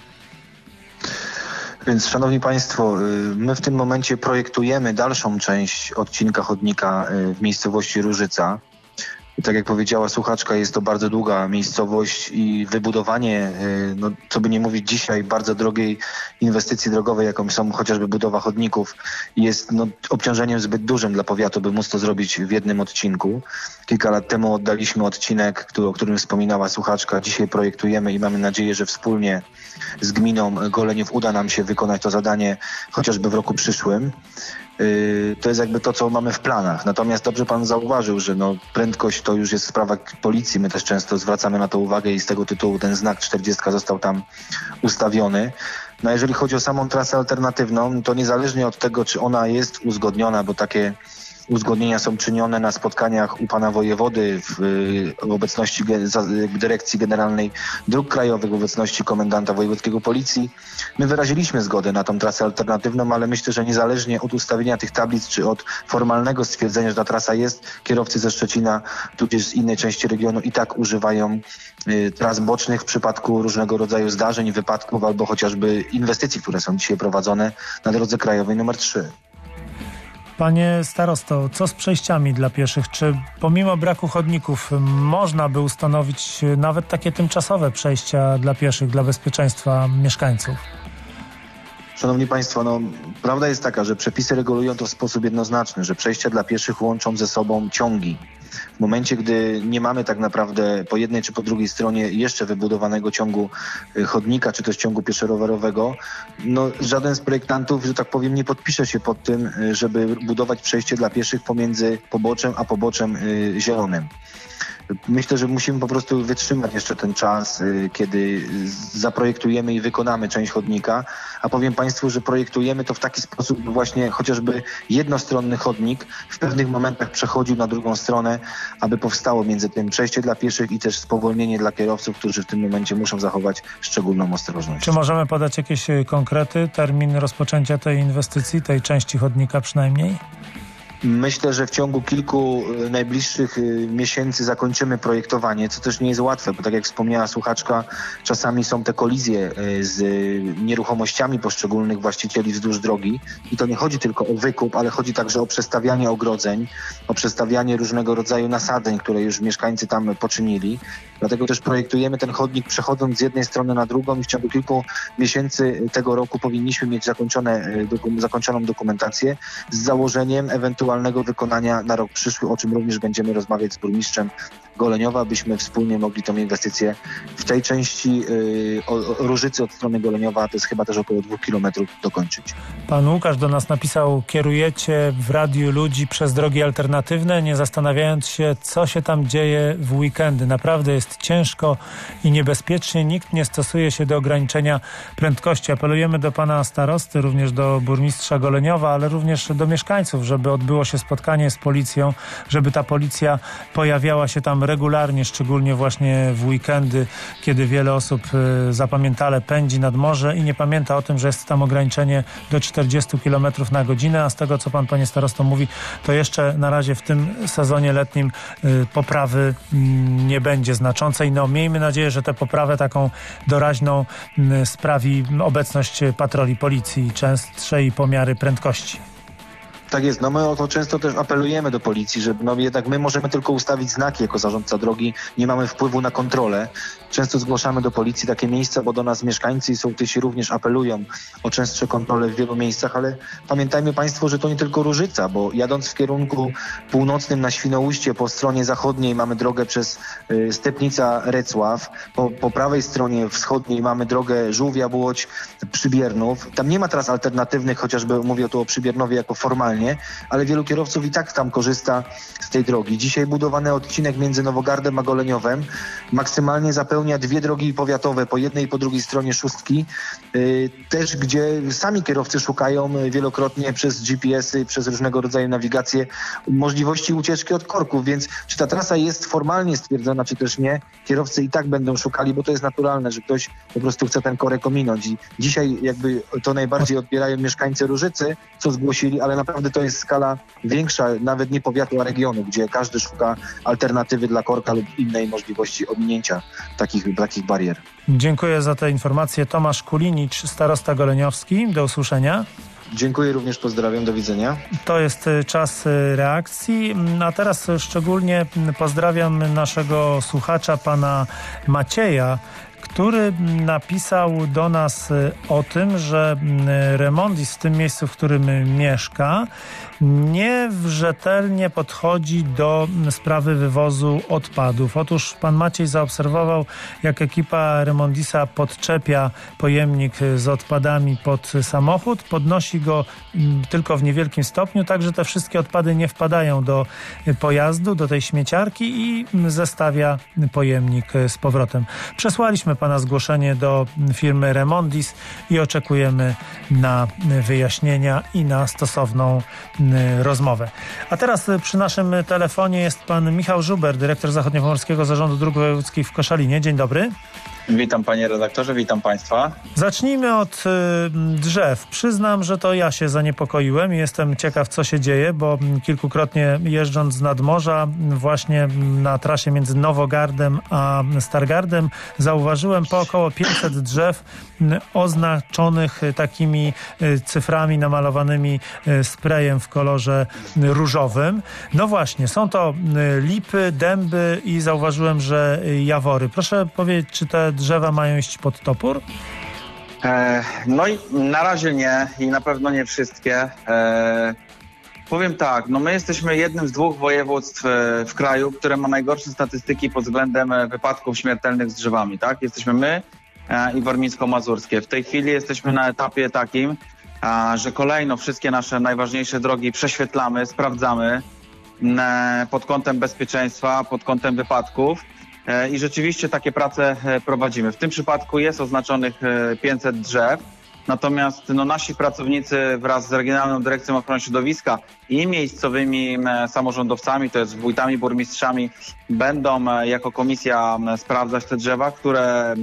Więc szanowni państwo, my w tym momencie projektujemy dalszą część odcinka chodnika w miejscowości Różyca. I tak jak powiedziała słuchaczka, jest to bardzo długa miejscowość i wybudowanie, no, co by nie mówić dzisiaj, bardzo drogiej inwestycji drogowej, jaką są chociażby budowa chodników, jest no, obciążeniem zbyt dużym dla powiatu, by móc to zrobić w jednym odcinku. Kilka lat temu oddaliśmy odcinek, który, o którym wspominała słuchaczka. Dzisiaj projektujemy i mamy nadzieję, że wspólnie z gminą Goleniów uda nam się wykonać to zadanie chociażby w roku przyszłym. Yy, to jest jakby to, co mamy w planach. Natomiast dobrze pan zauważył, że no, prędkość to już jest sprawa policji. My też często zwracamy na to uwagę i z tego tytułu ten znak czterdzieści został tam ustawiony. No jeżeli chodzi o samą trasę alternatywną, to niezależnie od tego, czy ona jest uzgodniona, bo takie uzgodnienia są czynione na spotkaniach u pana wojewody w, w obecności ge, za, Dyrekcji Generalnej Dróg Krajowych, w obecności komendanta wojewódzkiego policji. My wyraziliśmy zgodę na tą trasę alternatywną, ale myślę, że niezależnie od ustawienia tych tablic, czy od formalnego stwierdzenia, że ta trasa jest, kierowcy ze Szczecina, tudzież z innej części regionu i tak używają y, tras bocznych w przypadku różnego rodzaju zdarzeń, wypadków albo chociażby inwestycji, które są dzisiaj prowadzone na drodze krajowej numer trzy. Panie starosto, co z przejściami dla pieszych? Czy pomimo braku chodników można by ustanowić nawet takie tymczasowe przejścia dla pieszych, dla bezpieczeństwa mieszkańców? Szanowni Państwo, no, prawda jest taka, że przepisy regulują to w sposób jednoznaczny, że przejścia dla pieszych łączą ze sobą ciągi. W momencie, gdy nie mamy tak naprawdę po jednej czy po drugiej stronie jeszcze wybudowanego ciągu chodnika, czy też ciągu pieszo-rowerowego, no żaden z projektantów, że tak powiem, nie podpisze się pod tym, żeby budować przejście dla pieszych pomiędzy poboczem a poboczem y, zielonym. Myślę, że musimy po prostu wytrzymać jeszcze ten czas, kiedy zaprojektujemy i wykonamy część chodnika, a powiem Państwu, że projektujemy to w taki sposób, by właśnie chociażby jednostronny chodnik w pewnych momentach przechodził na drugą stronę, aby powstało między tym przejście dla pieszych i też spowolnienie dla kierowców, którzy w tym momencie muszą zachować szczególną ostrożność. Czy możemy podać jakieś konkrety, termin rozpoczęcia tej inwestycji, tej części chodnika przynajmniej? Myślę, że w ciągu kilku najbliższych miesięcy zakończymy projektowanie, co też nie jest łatwe, bo tak jak wspomniała słuchaczka, czasami są te kolizje z nieruchomościami poszczególnych właścicieli wzdłuż drogi i to nie chodzi tylko o wykup, ale chodzi także o przestawianie ogrodzeń, o przestawianie różnego rodzaju nasadzeń, które już mieszkańcy tam poczynili. Dlatego też projektujemy ten chodnik przechodząc z jednej strony na drugą i w ciągu kilku miesięcy tego roku powinniśmy mieć zakończone, dokum- zakończoną dokumentację z założeniem ewentualnego wykonania na rok przyszły, o czym również będziemy rozmawiać z burmistrzem Goleniowa, abyśmy wspólnie mogli tą inwestycję w tej części yy, o, o Różycy od strony Goleniowa, to jest chyba też około dwóch kilometrów, dokończyć. Pan Łukasz do nas napisał: kierujecie w radiu ludzi przez drogi alternatywne, nie zastanawiając się, co się tam dzieje w weekendy. Naprawdę jest ciężko i niebezpiecznie. Nikt nie stosuje się do ograniczenia prędkości. Apelujemy do pana starosty, również do burmistrza Goleniowa, ale również do mieszkańców, żeby odbyło się spotkanie z policją, żeby ta policja pojawiała się tam regularnie, szczególnie właśnie w weekendy, kiedy wiele osób y, zapamiętale pędzi nad morze i nie pamięta o tym, że jest tam ograniczenie do czterdziestu kilometrów na godzinę, a z tego, co pan, panie starosto, mówi, to jeszcze na razie w tym sezonie letnim y, poprawy y, nie będzie znaczącej. No, miejmy nadzieję, że tę poprawę taką doraźną y, sprawi obecność patroli policji i częstszej pomiary prędkości. Tak jest, no my o to często też apelujemy do policji, że no jednak my możemy tylko ustawić znaki jako zarządca drogi, nie mamy wpływu na kontrolę. Często zgłaszamy do policji takie miejsca, bo do nas mieszkańcy i sołtysi również apelują o częstsze kontrole w wielu miejscach, ale pamiętajmy Państwo, że to nie tylko Różyca, bo jadąc w kierunku północnym na Świnoujście, po stronie zachodniej mamy drogę przez y, Stepnica-Recław, po, po prawej stronie wschodniej mamy drogę Żółwia-Błodź, Przybiernów. Tam nie ma tras alternatywnych, chociażby mówię tu o Przybiernowie jako formalnie, ale wielu kierowców i tak tam korzysta z tej drogi. Dzisiaj budowany odcinek między Nowogardem a Goleniowem maksymalnie zapełnia dwie drogi powiatowe po jednej i po drugiej stronie szóstki, yy, też gdzie sami kierowcy szukają wielokrotnie przez G P S y, przez różnego rodzaju nawigację możliwości ucieczki od korków, więc czy ta trasa jest formalnie stwierdzona, czy też nie, kierowcy i tak będą szukali, bo to jest naturalne, że ktoś po prostu chce ten korek ominąć i dzisiaj jakby to najbardziej odbierają mieszkańcy Różycy, co zgłosili, ale naprawdę to jest skala większa, nawet nie powiatu, a regionu, gdzie każdy szuka alternatywy dla korka lub innej możliwości ominięcia takich, takich barier. Dziękuję za te informacje. Tomasz Kulinicz, starosta goleniowski. Do usłyszenia. Dziękuję również, pozdrawiam, do widzenia. To jest czas reakcji, a teraz szczególnie pozdrawiam naszego słuchacza, pana Macieja, który napisał do nas o tym, że Remondis w tym miejscu, w którym mieszka, nierzetelnie podchodzi do sprawy wywozu odpadów. Otóż pan Maciej zaobserwował, jak ekipa Remondisa podczepia pojemnik z odpadami pod samochód, podnosi go tylko w niewielkim stopniu, tak że te wszystkie odpady nie wpadają do pojazdu, do tej śmieciarki i zestawia pojemnik z powrotem. Przesłaliśmy pana zgłoszenie do firmy Remondis i oczekujemy na wyjaśnienia i na stosowną rozmowę. A teraz przy naszym telefonie jest pan Michał Żuber, dyrektor Zachodniopomorskiego Zarządu Dróg Wojewódzkich w Koszalinie. Dzień dobry. Witam panie redaktorze, witam państwa. Zacznijmy od y, drzew. Przyznam, że to ja się zaniepokoiłem i jestem ciekaw, co się dzieje, bo kilkukrotnie jeżdżąc z nadmorza właśnie na trasie między Nowogardem a Stargardem zauważyłem po około pięćset drzew y, oznaczonych takimi y, cyframi namalowanymi y, sprayem w kolorze y, różowym. No właśnie, są to y, lipy, dęby i zauważyłem, że y, jawory. Proszę powiedzieć, czy te drzewa mają iść pod topór? E, no i na razie nie i na pewno nie wszystkie. E, powiem tak, no my jesteśmy jednym z dwóch województw e, w kraju, które ma najgorsze statystyki pod względem wypadków śmiertelnych z drzewami, tak? Jesteśmy my e, i Warmińsko-Mazurskie. W tej chwili jesteśmy na etapie takim, a, że kolejno wszystkie nasze najważniejsze drogi prześwietlamy, sprawdzamy e, pod kątem bezpieczeństwa, pod kątem wypadków. I rzeczywiście takie prace prowadzimy. W tym przypadku jest oznaczonych pięćset drzew, natomiast no, nasi pracownicy wraz z Regionalną Dyrekcją Ochrony Środowiska i miejscowymi samorządowcami, to jest wójtami, burmistrzami, będą jako komisja sprawdzać te drzewa, które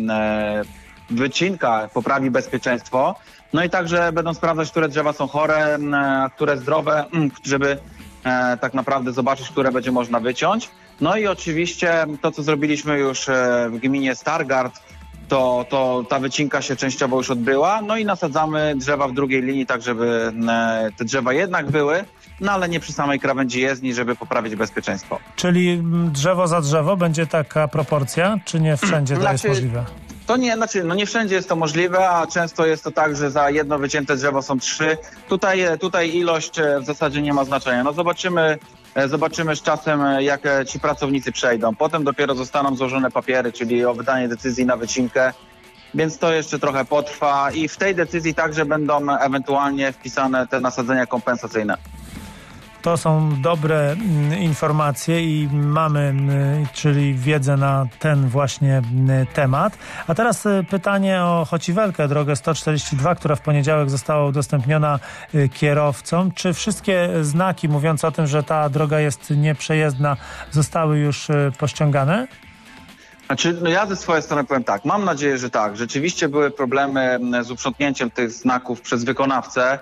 wycinka poprawi bezpieczeństwo, no i także będą sprawdzać, które drzewa są chore, a które zdrowe, żeby tak naprawdę zobaczyć, które będzie można wyciąć. No i oczywiście to, co zrobiliśmy już w gminie Stargard, to, to ta wycinka się częściowo już odbyła. No i nasadzamy drzewa w drugiej linii, tak żeby te drzewa jednak były, no ale nie przy samej krawędzi jezdni, żeby poprawić bezpieczeństwo. Czyli drzewo za drzewo będzie taka proporcja, czy nie wszędzie to znaczy, jest możliwe? To nie, znaczy, no nie wszędzie jest to możliwe, a często jest to tak, że za jedno wycięte drzewo są trzy. Tutaj, tutaj ilość w zasadzie nie ma znaczenia. No zobaczymy, zobaczymy z czasem, jak ci pracownicy przejdą. Potem dopiero zostaną złożone papiery, czyli o wydanie decyzji na wycinkę, więc to jeszcze trochę potrwa i w tej decyzji także będą ewentualnie wpisane te nasadzenia kompensacyjne. To są dobre informacje i mamy, czyli wiedzę na ten właśnie temat. A teraz pytanie o Chociwelkę, drogę sto czterdzieści dwa, która w poniedziałek została udostępniona kierowcom. Czy wszystkie znaki mówiące o tym, że ta droga jest nieprzejezdna, zostały już pościągane? Znaczy, no ja ze swojej strony powiem tak, mam nadzieję, że tak. Rzeczywiście były problemy z uprzątnięciem tych znaków przez wykonawcę.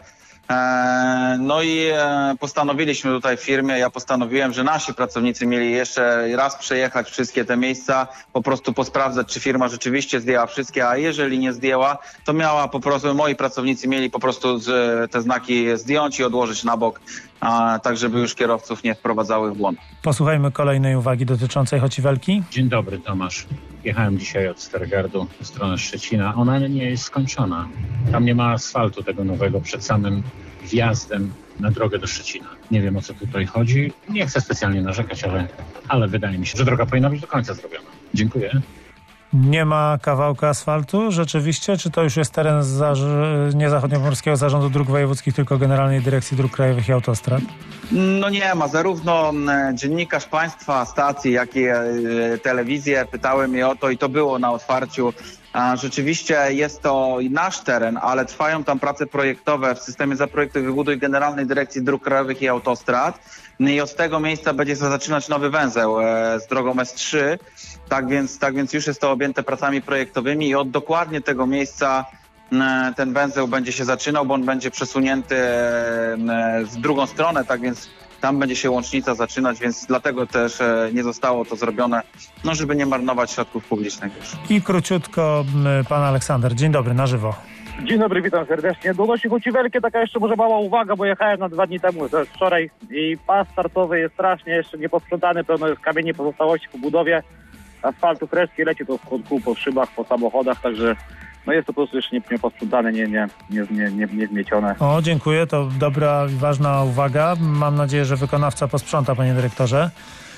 No i postanowiliśmy tutaj w firmie, ja postanowiłem, że nasi pracownicy mieli jeszcze raz przejechać wszystkie te miejsca, po prostu posprawdzać, czy firma rzeczywiście zdjęła wszystkie, a jeżeli nie zdjęła, to miała po prostu, moi pracownicy mieli po prostu te znaki zdjąć i odłożyć na bok, tak żeby już kierowców nie wprowadzały w błąd. Posłuchajmy kolejnej uwagi dotyczącej Chociwelki. Dzień dobry, Tomasz. Jechałem dzisiaj od Stargardu w stronę Szczecina. Ona nie jest skończona. Tam nie ma asfaltu tego nowego przed samym wjazdem na drogę do Szczecina. Nie wiem, o co tutaj chodzi. Nie chcę specjalnie narzekać, ale, ale wydaje mi się, że droga powinna być do końca zrobiona. Dziękuję. Nie ma kawałka asfaltu rzeczywiście? Czy to już jest teren zarz- nie Zachodniopomorskiego Zarządu Dróg Wojewódzkich, tylko Generalnej Dyrekcji Dróg Krajowych i Autostrad? No nie ma. Zarówno dziennikarz państwa, stacji, jak i telewizje pytały mnie o to i to było na otwarciu. A rzeczywiście jest to nasz teren, ale trwają tam prace projektowe w systemie Zaprojektuj, Wybuduj Generalnej Dyrekcji Dróg Krajowych i Autostrad. I od tego miejsca będzie się zaczynać nowy węzeł e, z drogą S trzy. Tak więc, tak więc już jest to objęte pracami projektowymi i od dokładnie tego miejsca e, ten węzeł będzie się zaczynał, bo on będzie przesunięty e, w drugą stronę, tak więc tam będzie się łącznica zaczynać, więc dlatego też e, nie zostało to zrobione, no żeby nie marnować środków publicznych już. I króciutko pan Aleksander. Dzień dobry, na żywo. Dzień dobry, witam serdecznie. Odnośnie Chociwelki taka jeszcze może mała uwaga, bo jechałem na dwa dni temu, to jest wczoraj i pas startowy jest strasznie jeszcze nieposprzątany, pełno jest kamieni pozostałości po budowie, asfaltu, freski, leci to w kół po szybach, po samochodach, także no jest to po prostu jeszcze nie, nieposprzątane, nie, nie, nie, nie, nie, nie zmiecione. O, dziękuję, to dobra i ważna uwaga. Mam nadzieję, że wykonawca posprząta, panie dyrektorze.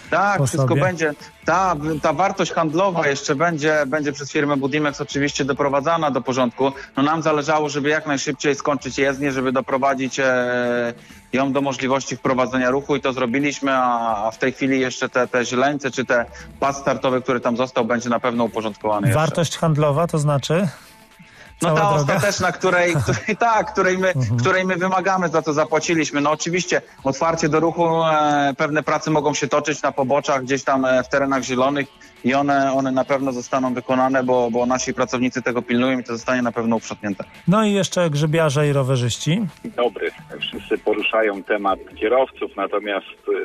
Tak, po wszystko sobie. będzie. Ta, ta wartość handlowa jeszcze będzie, będzie przez firmę Budimex oczywiście doprowadzana do porządku. No nam zależało, żeby jak najszybciej skończyć jezdnię, żeby doprowadzić e, ją do możliwości wprowadzenia ruchu i to zrobiliśmy, a, a w tej chwili jeszcze te, te źleńce czy te pas startowy, który tam został, będzie na pewno uporządkowany jeszcze. Wartość handlowa to znaczy? No Cała ta droga? ostateczna, której, której tak, której my, Mhm. której my wymagamy, za to zapłaciliśmy. No oczywiście otwarcie do ruchu, e, pewne prace mogą się toczyć na poboczach, gdzieś tam e, w terenach zielonych i one, one na pewno zostaną wykonane, bo, bo nasi pracownicy tego pilnują i to zostanie na pewno uprzątnięte. No i jeszcze grzybiarze i rowerzyści. Dobry. Wszyscy poruszają temat kierowców, natomiast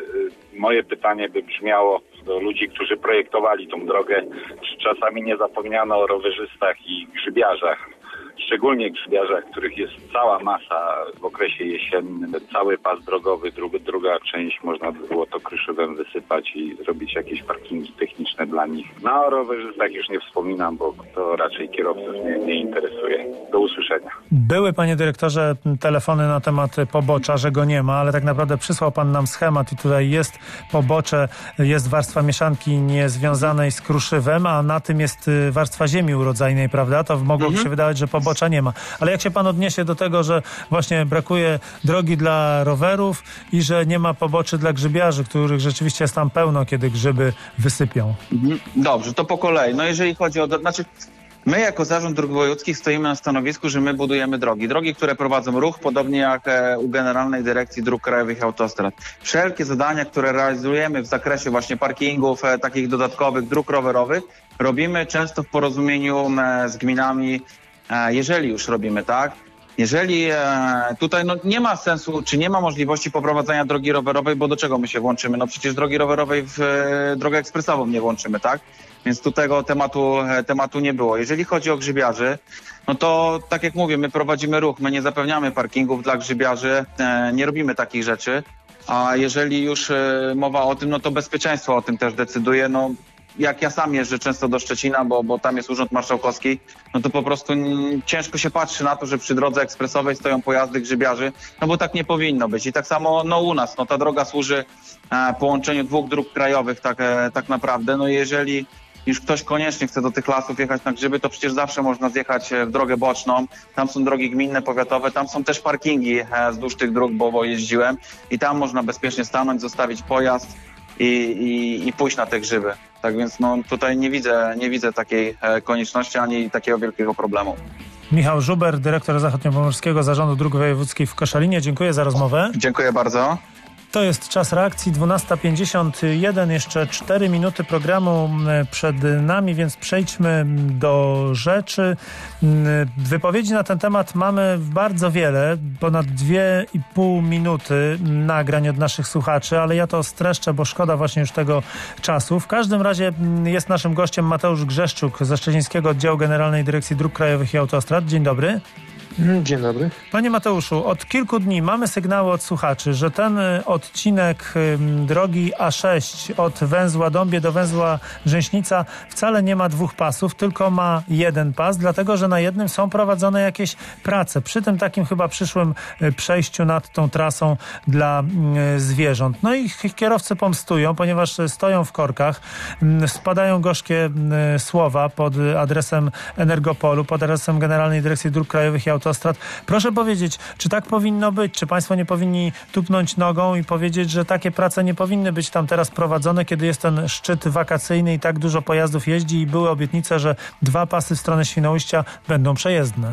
y, moje pytanie by brzmiało do ludzi, którzy projektowali tą drogę, czy czasami nie zapomniano o rowerzystach i grzybiarzach. Szczególnie grzybiarzach, których jest cała masa w okresie jesiennym, cały pas drogowy, druga, druga część można by było to kryszywem wysypać i zrobić jakieś parkingi techniczne dla nich. No o rowerzystach już nie wspominam, bo to raczej kierowców nie, nie interesuje. Do usłyszenia. Były, panie dyrektorze, telefony na temat pobocza, że go nie ma, ale tak naprawdę przysłał pan nam schemat i tutaj jest pobocze, jest warstwa mieszanki niezwiązanej z kruszywem, a na tym jest warstwa ziemi urodzajnej, prawda? To mogłoby Mhm. się wydawać, że pobocza nie ma. Ale jak się pan odniesie do tego, że właśnie brakuje drogi dla rowerów i że nie ma poboczy dla grzybiarzy, których rzeczywiście jest tam pełno, kiedy grzyby wysypią? Mhm. Dobrze, to po kolei. No jeżeli chodzi o... Znaczy, my jako Zarząd Dróg Wojewódzkich stoimy na stanowisku, że my budujemy drogi. Drogi, które prowadzą ruch, podobnie jak e, u Generalnej Dyrekcji Dróg Krajowych i Autostrad. Wszelkie zadania, które realizujemy w zakresie właśnie parkingów, e, takich dodatkowych dróg rowerowych, robimy często w porozumieniu e, z gminami, e, jeżeli już robimy, tak? Jeżeli e, tutaj no, nie ma sensu, czy nie ma możliwości poprowadzenia drogi rowerowej, bo do czego my się włączymy? No przecież drogi rowerowej w e, drogę ekspresową nie włączymy, tak? Więc tu tego tematu, e, tematu nie było. Jeżeli chodzi o grzybiarzy, no to tak jak mówię, my prowadzimy ruch, my nie zapewniamy parkingów dla grzybiarzy, e, nie robimy takich rzeczy, a jeżeli już e, mowa o tym, no to bezpieczeństwo o tym też decyduje, no jak ja sam jeżdżę często do Szczecina, bo, bo tam jest Urząd Marszałkowski, no to po prostu n- ciężko się patrzy na to, że przy drodze ekspresowej stoją pojazdy grzybiarzy, no bo tak nie powinno być. I tak samo no u nas, no ta droga służy e, połączeniu dwóch dróg krajowych tak, e, tak naprawdę. No i jeżeli już ktoś koniecznie chce do tych lasów jechać na grzyby, to przecież zawsze można zjechać w drogę boczną. Tam są drogi gminne, powiatowe, tam są też parkingi e, wzdłuż tych dróg, bo, bo jeździłem i tam można bezpiecznie stanąć, zostawić pojazd i, i, i pójść na te grzyby. Tak więc no, tutaj nie widzę, nie widzę takiej e, konieczności ani takiego wielkiego problemu. Michał Żuber, dyrektor Zachodniopomorskiego Zarządu Dróg Wojewódzkich w Koszalinie. Dziękuję za rozmowę. Dziękuję bardzo. To jest czas reakcji, dwunasta pięćdziesiąt jeden, jeszcze cztery minuty programu przed nami, więc przejdźmy do rzeczy. Wypowiedzi na ten temat mamy bardzo wiele, ponad dwie i pół minuty nagrań od naszych słuchaczy, ale ja to streszczę, bo szkoda właśnie już tego czasu. W każdym razie jest naszym gościem Mateusz Grzeszczuk ze Szczecińskiego Oddziału Generalnej Dyrekcji Dróg Krajowych i Autostrad. Dzień dobry. Dzień dobry. Panie Mateuszu, od kilku dni mamy sygnały od słuchaczy, że ten odcinek drogi A sześć od węzła Dąbie do węzła Rzęśnica wcale nie ma dwóch pasów, tylko ma jeden pas, dlatego że na jednym są prowadzone jakieś prace. Przy tym takim chyba przyszłym przejściu nad tą trasą dla zwierząt. No i kierowcy pomstują, ponieważ stoją w korkach, spadają gorzkie słowa pod adresem Energopolu, pod adresem Generalnej Dyrekcji Dróg Krajowych i Autostrad. Proszę powiedzieć, czy tak powinno być? Czy państwo nie powinni tupnąć nogą i powiedzieć, że takie prace nie powinny być tam teraz prowadzone, kiedy jest ten szczyt wakacyjny i tak dużo pojazdów jeździ i były obietnice, że dwa pasy w stronę Świnoujścia będą przejezdne?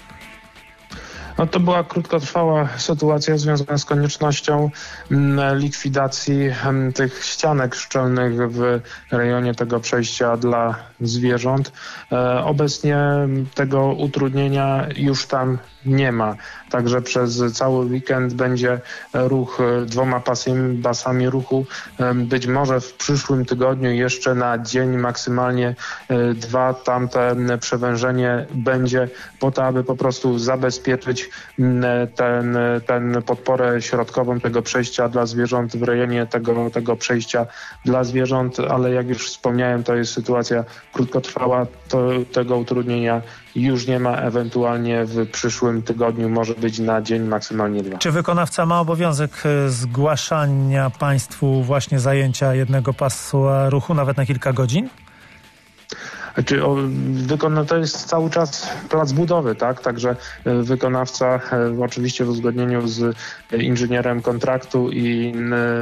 No to była krótkotrwała sytuacja związana z koniecznością likwidacji tych ścianek szczelnych w rejonie tego przejścia dla zwierząt. Obecnie tego utrudnienia już tam nie ma. Także przez cały weekend będzie ruch dwoma pasami, pasami ruchu. Być może w przyszłym tygodniu jeszcze na dzień maksymalnie dwa tamte przewężenie będzie po to, aby po prostu zabezpieczyć zabezpieczyć ten, ten podporę środkową tego przejścia dla zwierząt w rejonie tego, tego przejścia dla zwierząt, ale jak już wspomniałem, to jest sytuacja krótkotrwała, to tego utrudnienia już nie ma, ewentualnie w przyszłym tygodniu może być na dzień, maksymalnie dwa. Czy wykonawca ma obowiązek zgłaszania państwu właśnie zajęcia jednego pasma ruchu nawet na kilka godzin? Znaczy, o, wykona, to jest cały czas plac budowy, tak? Także e, wykonawca e, oczywiście w uzgodnieniu z inżynierem kontraktu i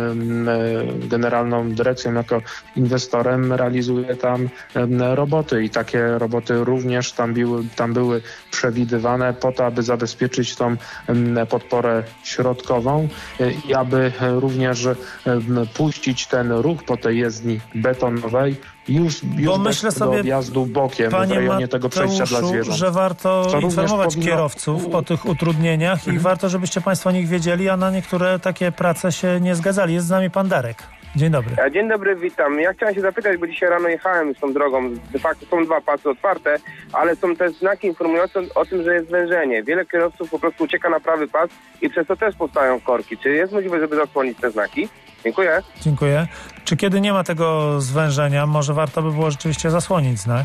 e, generalną dyrekcją jako inwestorem realizuje tam e, roboty i takie roboty również tam były, tam były przewidywane po to, aby zabezpieczyć tą e, podporę środkową e, i aby również e, puścić ten ruch po tej jezdni betonowej już, już Bo bez myślę sobie, objazdu bokiem w rejonie Mateuszu, tego przejścia dla zwierząt. Że warto Co informować powinno... kierowców o tych utrudnieniach mhm. i warto, żebyście państwo o nich wiedzieli, a na niektóre takie prace się nie zgadzali. Jest z nami pan Darek. Dzień dobry. Dzień dobry, witam. Ja chciałem się zapytać, bo dzisiaj rano jechałem już tą drogą. De facto są dwa pasy otwarte, ale są też znaki informujące o tym, że jest zwężenie. Wiele kierowców po prostu ucieka na prawy pas i przez to też powstają korki. Czy jest możliwe, żeby zasłonić te znaki? Dziękuję. Dziękuję. Czy kiedy nie ma tego zwężenia, może warto by było rzeczywiście zasłonić znak?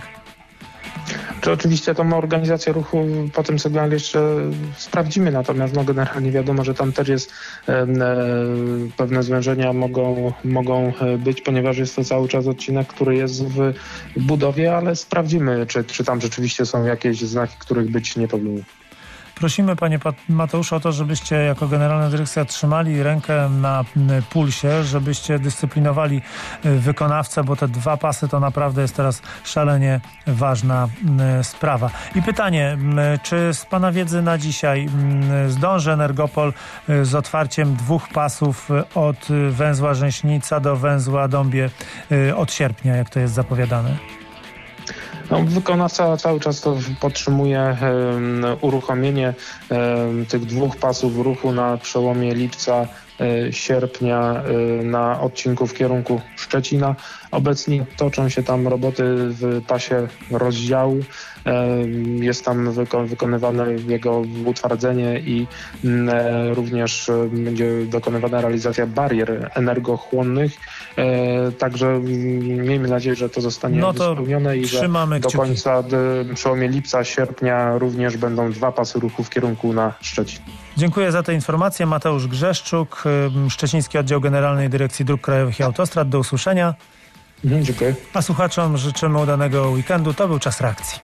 Czy oczywiście tą organizację ruchu po tym sygnale jeszcze sprawdzimy, natomiast no generalnie wiadomo, że tam też jest e, pewne zwężenia mogą, mogą być, ponieważ jest to cały czas odcinek, który jest w budowie, ale sprawdzimy, czy, czy tam rzeczywiście są jakieś znaki, których być nie powinny. Prosimy, panie Mateuszu, o to, żebyście jako Generalna Dyrekcja trzymali rękę na pulsie, żebyście dyscyplinowali wykonawcę, bo te dwa pasy to naprawdę jest teraz szalenie ważna sprawa. I pytanie, czy z pana wiedzy na dzisiaj zdąży Energopol z otwarciem dwóch pasów od węzła Rzęśnica do węzła Dąbie od sierpnia, jak to jest zapowiadane? No, wykonawca cały czas to podtrzymuje um, uruchomienie um, tych dwóch pasów ruchu na przełomie lipca, um, sierpnia um, na odcinku w kierunku Szczecina. Obecnie toczą się tam roboty w pasie rozdziału. Um, jest tam wyko- wykonywane jego utwardzenie i um, również um, będzie dokonywana realizacja barier energochłonnych. Um, także um, miejmy nadzieję, że to zostanie no to spełnione i że do końca d- przełomie lipca, sierpnia również będą dwa pasy ruchu w kierunku na Szczecin. Dziękuję za te informacje. Mateusz Grzeszczuk, Szczeciński Oddział Generalnej Dyrekcji Dróg Krajowych i Autostrad. Do usłyszenia. Mhm, dziękuję. A słuchaczom życzymy udanego weekendu. To był Czas Reakcji.